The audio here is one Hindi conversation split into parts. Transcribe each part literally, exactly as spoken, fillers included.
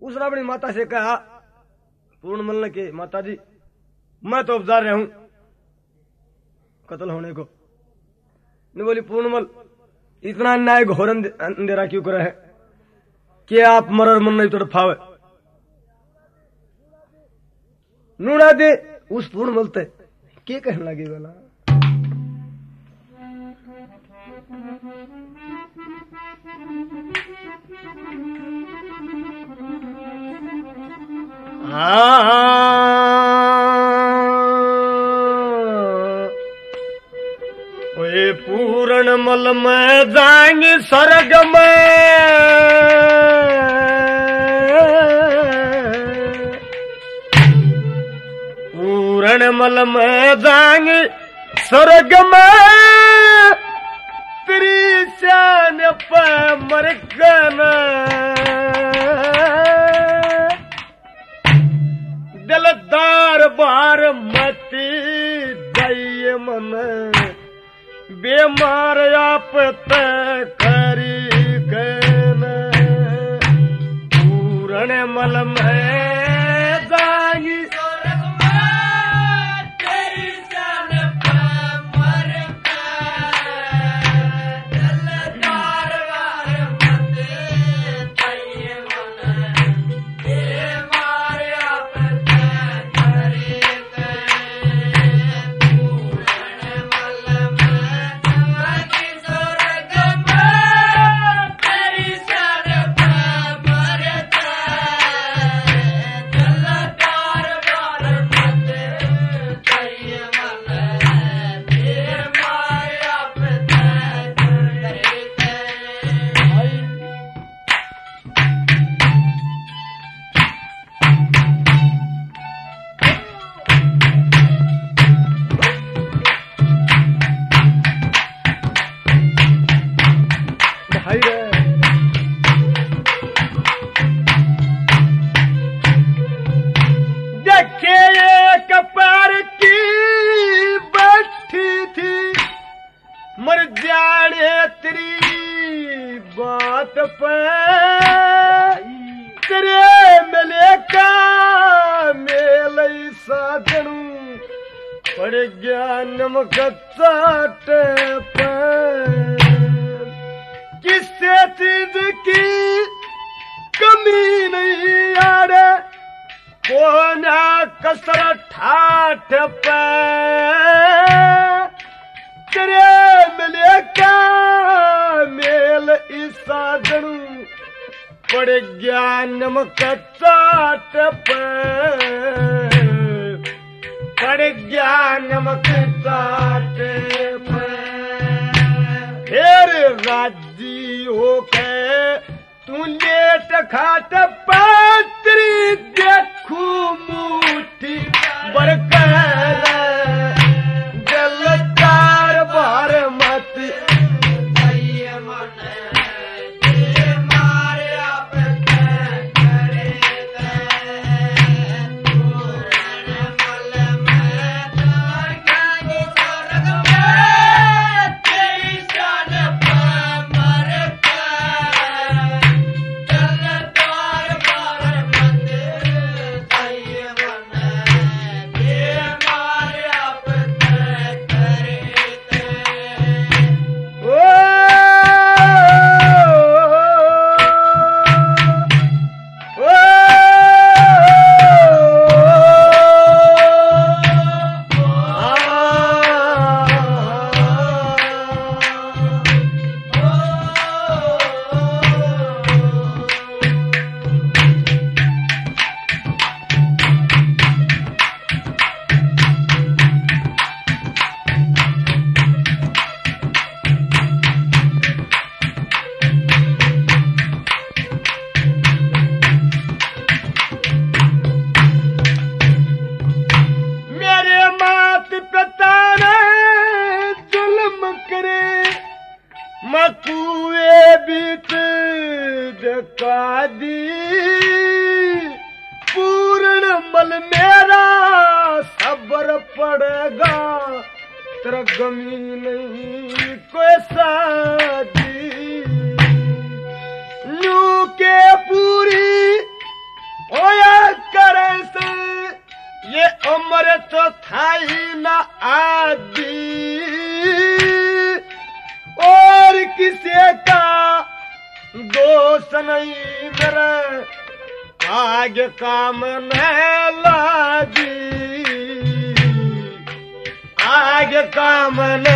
उसने अपनी माता से कहा, पूर्णमल ने कि माता जी मैं तो उपजार रहा हूं कत्ल होने को। ने बोली पूर्णमल इतना अन्याय घोर अंधेरा क्यों करे है कि आप मरर मन नहीं तड़फावे। नूड़ा दे उस पूर्णमल ते के कहने लगी बोला, वे पूर्ण मल में जाएंगे स्वर्ग में, पूर्ण मल में जाएंगे स्वर्ग में, तेरी शान पे मर गना दिलदार बार मती दय मन, बेमार आप तय करी गन, पूर्ण मल में जागी किससे चीज की कमी नहीं आड़े, कोना कसर ठाठ पे तेरे मिले का मेल ईसा जनू, पड़ गया नमक चाट पे, पड़ गया नमक चाट पे, फिर राजी हो के तू लेट खाट पात्री देखू मुट्ठी बरकल जलदार बार मत मकुए बीत जका दी, पूर्ण मल मेरा सब्र पड़ेगा, तेरा गमी नहीं कोई शादी, नू के पूरी थाई न आदि और किसी का दोष नहीं मेरा आगे काम न लागी आगे काम न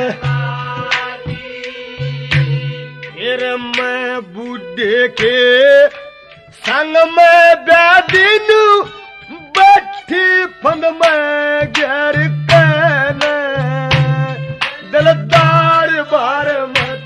फिर मैं बूढ़े के संग में बैदिन बैठी फंद में घर कैन दिलदार बार मत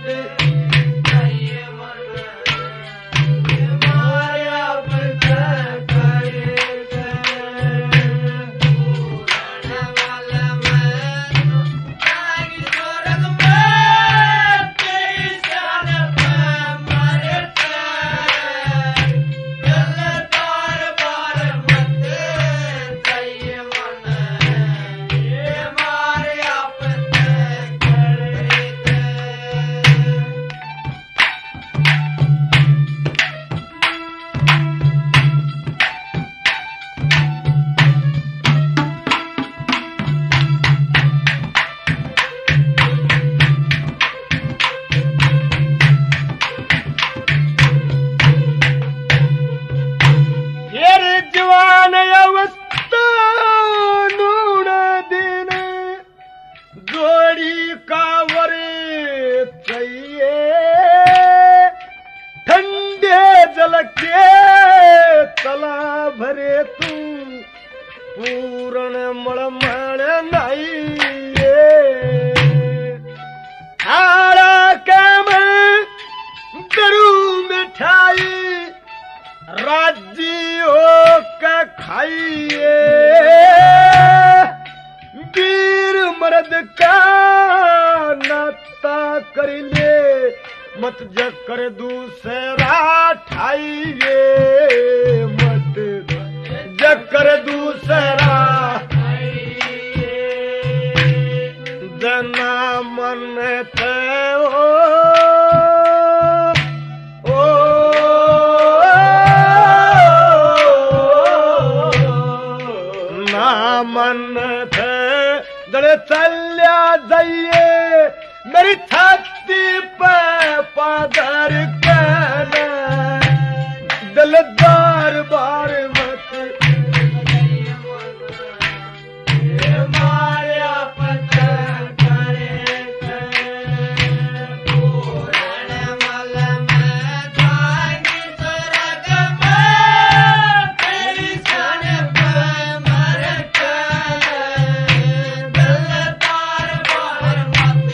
मत जकर दूसरा ठाइए मत जकर दूसरा जना मन थे ओ, ओ, ना मन थे दड़े चल्या जाइए मेरी छाती पे पादर कहना दिलदार बार मत माया पता करे पूरण मल में जागी स्वर्ग में तेरी सन पे मर दिलदार बार मत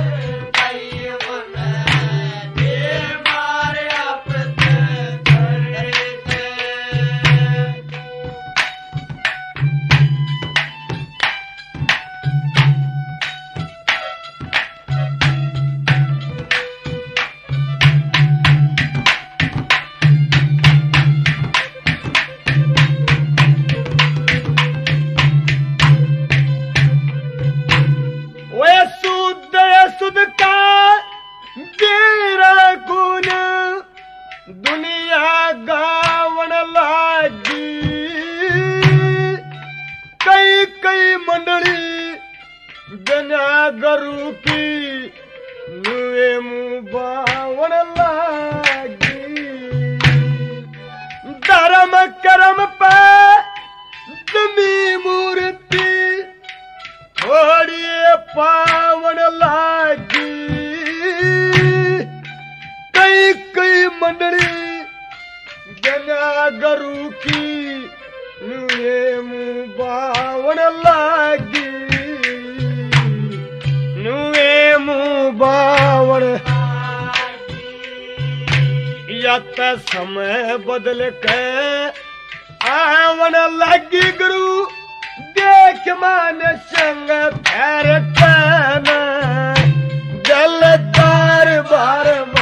दुनिया गावन लागी कई कई मंडली बिना गरु की नुए मुँह बावन लागी धर्म कर्म पे जमी मूर्ति थोड़ी पावन लागी कई कई मंडली बिना गरु की नुए मुँह बावन लागी नुए मुँह बावन यत समय बदल के आवन लागी गुरु देख मान संग फेर कहना जलदार बार